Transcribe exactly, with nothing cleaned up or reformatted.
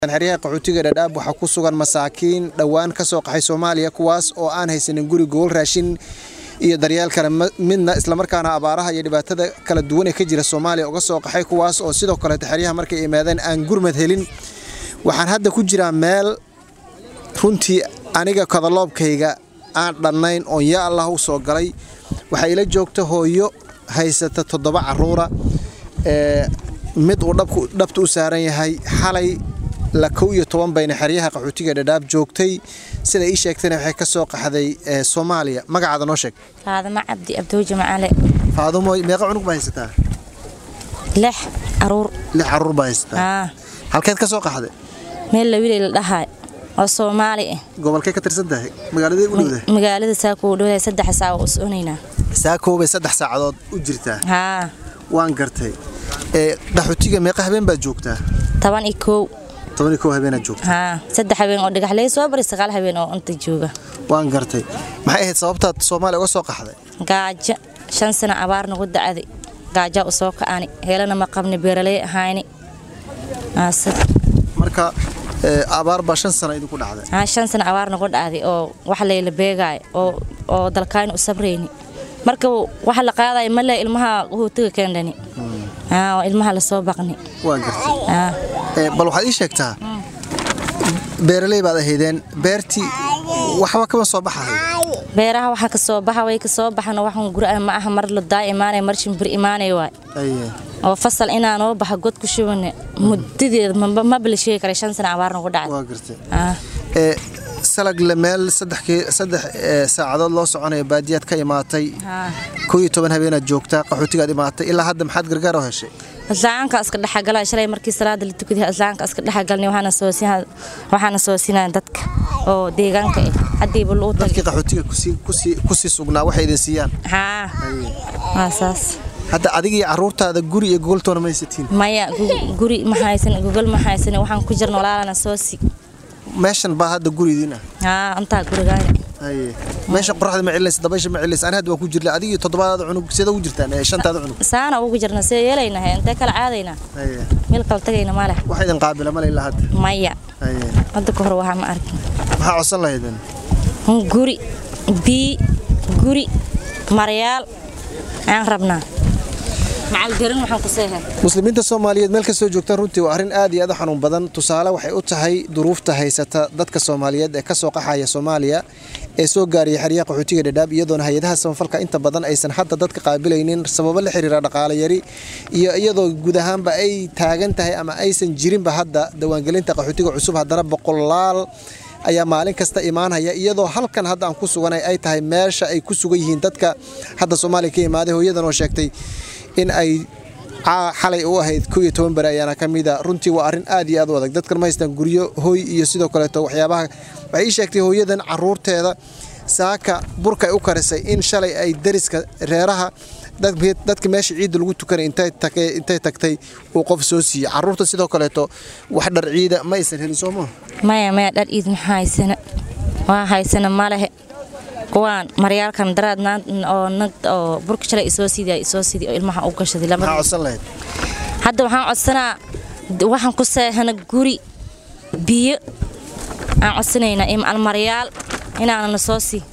xiriyaha qaxootiga Dadaab waxa ku sugan masaakiin dhawaan ka soo qaxay Soomaaliya kuwaas oo aan haysanin guri gool raashin iyo daryeel kale midna isla markaana abaaraha iyo dhibaatada kala duwan ee ka jira Soomaaliya uga soo qaxay kuwaas oo sidoo kale xiriyaha markay imaadeen aan gurmad helin waxaan hadda ku jiraa meel runtii aniga kadaloobkayga aan dhanayn oo ya Allah u soo galay waxa ila joogta hooyo haysata toddoba caruura ee mid uu dhabku dhabta u saaran yahay xalay la kow iyo toban bayna xiriyaha qaxootiga Dadaab joogtay sida ay sheegtay waxay ka soo qaxday Soomaaliya magacaada noo sheeg Faadimo Cabdi Abdooji Macaale Faadimo meeqa cunug baa haysataa lix caruur lix caruur baa haysataa ah halkeed ka soo qaxday meel la wiilay la dhahay oo Soomaali ah gobolkee ka tirsan tahay magaalada u dhawday magaalada Saako u dhawday saddex saac oo soonayna Saako bay saddex saacadood u jirtaa ha waan gartay ee qaxootiga meeqa habeen baad joogtaa toban iyo kow toban iyo kow habeen aad joogtaa ha saddex habeen oo dhagaxlay soo bari sagaal habeen oo inta jooga waan gartay maxay ahayd sababta Soomaaliya uga soo qaxday gaajo shan sano abaar nagu dacday gaajo u soo kaani heelana ma qabni beeralay ahayni asad marka abaar ba shan sano idinku dhacday ha shan sano abaar nagu dhacday oo wax leeyla beegay oo oo dalkaan u sabreyni marka waxa la qaaday ma la ilmaha hootiga keendani ah ilmaha la soo baqni waan gartay ah ee bal waxa ii sheegtaa beeralay baad ahaydeen beerti waxba kama soo baxay beeraha waxa ka soo baxa way ka soo baxana waxan guri ma aha mar la daa iimaanay marshin bir iimaanay waay aye oo fasal inaan oo baxa god ku shubane muddadeed ma bil sheey kare shan sano abaar nagu dhacday waa gartay ah ee salag la meel saddex saddex saacadood loo soconay baadiyad ka imaatay kow iyo toban habeenad joogta qaxootiga imaatay ilaa hadda maxad gargaar oo heshay asaanka iska dhaxgalay shalay markii salaada la tukaday asaanka iska dhaxgalnay waxaana soo siinaa waxaana soo siinaa dadka oo deegaanka ah hadii bal uu dadka qaxootiga ku si ku si ku si sugnaa waxay idin siiyaan ha asaas hadda adiga iyo caruurtaada guri iyo gooltoona ma haysatiin maya guri ma haysan gogol ma haysan waxaan ku jirno walaalana soo si meeshan baa hadda guridiina ha anta gurigaana aye meesha qorraxda ma cilis dabaysha ma cilis aan hadda waan ku jirlaa adiga toddobaad cunug sida u jirtaan ee shantaada cunug saana ugu jirna see yeelayna inta kala caadayna aye meel kala tagayna ma leh waxa idin qaabila ma leeyahay hadda maya aye hadda ka hor waxa ma arkin waxa codsan lahaydeen guri bi guri maryaal aan rabnaa macal garan waxaan ku seehay muslimiinta Soomaaliyeed meel ka soo joogta runtii waa arin aad iyo aad xanuun badan tusaale waxay u tahay duruufta haysata dadka Soomaaliyeed ee ka soo qaxaya Soomaaliya ee soo gaariyay xiriyaha qaxootiga Dadaab iyadoona hay'adaha samafalka inta badan aysan hadda dadka qaabilaynin sababo la xiriira dhaqaale yari iyo iyadoo guud ahaanba ay taagan tahay ama aysan jirinba hadda diiwaangelinta qaxootiga cusub haddana boqolaal ayaa maalin kasta iimaanaya iyadoo halkan hadda aan ku suganay ay tahay meesha ay ku sugan yihiin dadka hadda Soomaaliya ka imaaday hooyadan oo sheegtay in ay xalay u ahayd kow iyo toban bari ayana kamida runtii waa arin aad iyo aad u adag dadkan ma haystaan guriyo hooy iyo sidoo kale to waxyaabaha waxay sheegtay hooyadan caruurteeda saaka burka ay u karisay in shalay ay dariska reeraha dadka meesha ciid lagu tukanay intay tagtay intay tagtay oo qof soo siiyay caruurta sidoo kale to wax dhar ciida ma aysan helin Soomaa maya maya dhar ciid ma haysana waa haysana ma lahe kuwaan maryaalkan daraadna oo nag oo burka shalay soo siday soo siday oo ilmaha u gashaday lama codsan lahayd hadda waxaan codsanaa waxaan ku seexana guri biyo aan codsanayna in al maryaal inaana soo si